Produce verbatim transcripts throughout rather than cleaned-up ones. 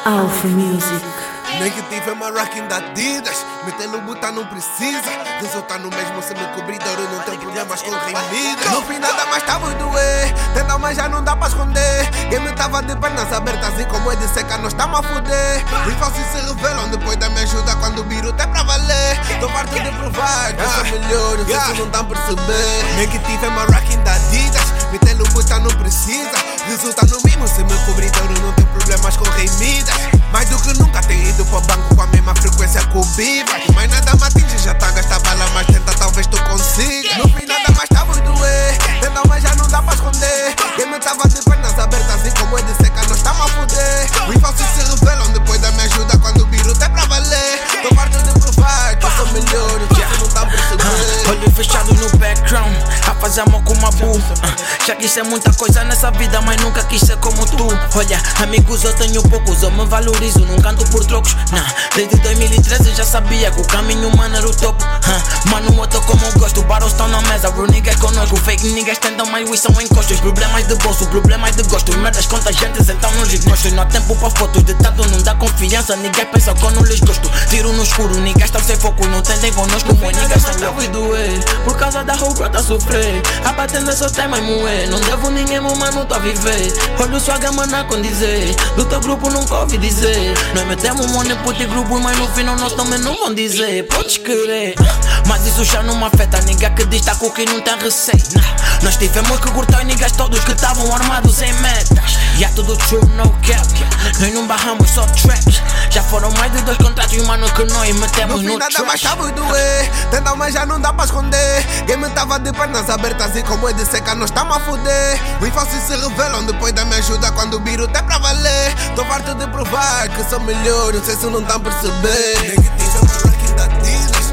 Alpha Music. Negative é uma rocking da Adidas. Meter no botar não precisa. Resulta no mesmo se me cobrir de ouro. Não tem problemas com remidas. No fim nada mais tá muito doer. Tenta mas já não dá pra esconder. Game tava de pernas abertas e como é de seca nós tamo a foder. Os falsos se revelam depois da minha ajuda. Quando o biruta é pra valer. Tô farto de provar que eu sou melhor. Não sei se não tá a perceber. Negative é uma rocking da Adidas. Meter no botar não precisa. Resulta no mesmo se me cobrir de ouro. Não tem problemas com remidas. Mais do que nunca tem ido para o banco com a mesma frequência que o Biva. Mas nada me atinge, já tá a gastar bala, mas tenta, talvez tu consiga. No fim nada mais tá a doer. Tenta, mas já não dá pra esconder. Game tava de pernas abertas e como é de seca nós tamo a foder. Os falsos se revelam depois da minha ajuda quando o biruta é pra valer. Tô farto de provar que eu sou melhor, o que não tá a perceber. Olhos fechados no background, a fazer amor com uma bu. Já quis ser muita coisa nessa vida, mas nunca quis ser como tu. Olha, amigos eu tenho poucos, eu me valorizo, não canto por trocos. Nah, desde dois mil e treze já sabia que o caminho humano era o topo. huh. Mano, eu tô como eu gosto, baros estão na mesa, bro, niggas conosco. Fake niggas tentam, mas we são encostos. Problemas de bolso, problemas de gosto, merdas contagiantes, então não lhes gosto. Não há tempo pra fotos, de tanto não dá confiança. Ninguém pensa que eu não lhes gosto. Tiro no escuro, niggas estão sem foco, não tentem conosco, como niggas são loucos. Doer, por causa da roupa tá a sofrer. A batendo só tem mais moer. Não devo ninguém, meu mano, tô a viver. Olha sua gama na condizer. Do teu grupo nunca ouvi dizer. Nós metemos money puto grupo, mas no final nós também não vão dizer. Podes querer, mas isso já não me afeta. Ninguém que diz tá com quem não tem receita. Nós tivemos que cortar os niggas todos que estavam armados em metas. E há tudo true, no cap. Nós não barramos, só traps. Já foram mais de dois contratos, mano, que nós metemos no, no trash. Nada mais tá a doer. Tenta, mas já não dá pra esconder. Game tava de pernas abertas e como é de seca nós tamo a foder. Os falsos se revelam depois da minha ajuda quando o biruta é pra valer. Tô farto de provar que sou melhor, não sei se não tá a perceber. Negative é uma rocking da Adidas.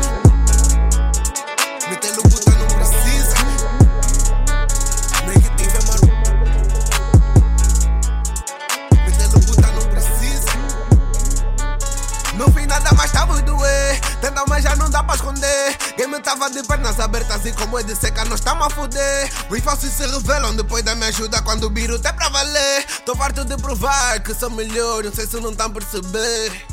Meter no puta não precisa. Negative é uma Meter no puta não precisa. No fim nada mais tá a doer. Tenta, mas já não dá pra esconder. Game tava de pernas abertas e como é de seca nós tamo a foder. Os falsos se revelam depois da minha ajuda quando o biruta é pra valer. Tô farto de provar que sou melhor, não sei se não tá a perceber.